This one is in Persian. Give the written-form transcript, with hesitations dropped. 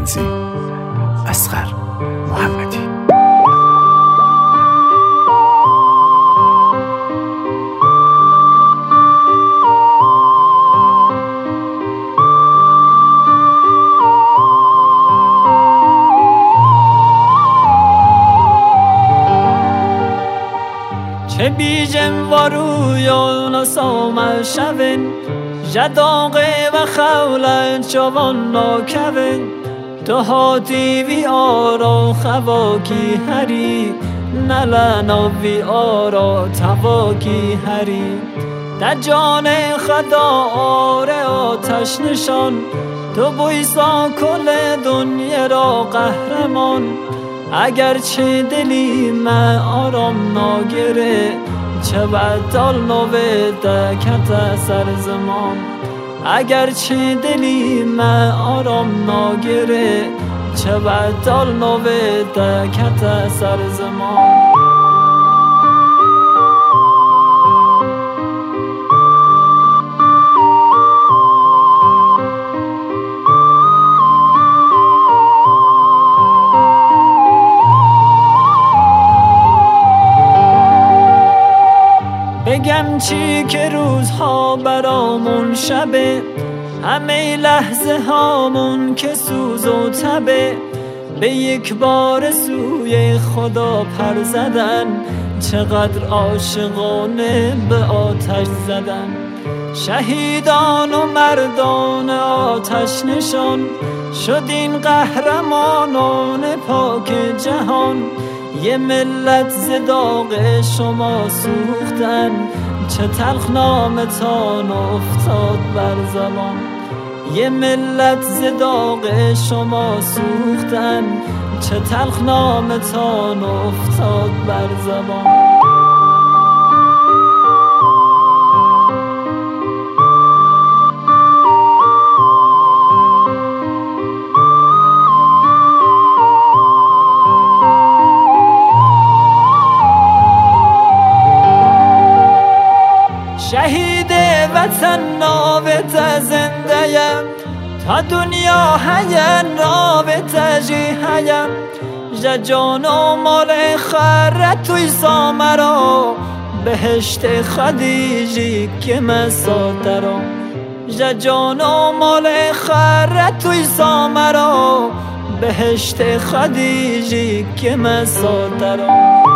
تنظیم اصغر محمدی. چه بیجم و رویان سامل شوین جداغه و خولن چوان ناکوین تو هاتی وی آرا خواکی هری نلنا وی آرا تواکی هری در جان خدا آره آتش نشان تو بویسا کل دنیا را قهرمان اگرچه دلی من آرام ناگره چه بدال نوه دکت سر زمان اگرچه دلی من آرام ناگره چه بدال نوه دکت سر زمان. بگم چی که روزها برامون شبه همه لحظه هامون که سوز و تبه به یک بار سوی خدا پر زدن چقدر عاشقانه به آتش زدن شهیدان و مردان آتش نشان شد این قهرمانان پاک جهان یه ملت ز داغ شما سوختن چه تلخ نامتان افتاد بر زبان یه ملت ز داغ شما سوختن چه تلخ نامتان افتاد بر زبان. شهید وطن ناوت زنده‌ام تا دنیا هین ناوت جیهیم جان و مال خرت توی سامرا بهشت خدیجی که مسادرا جان و مال خرت توی سامرا بهشت خدیجی که مسادرا.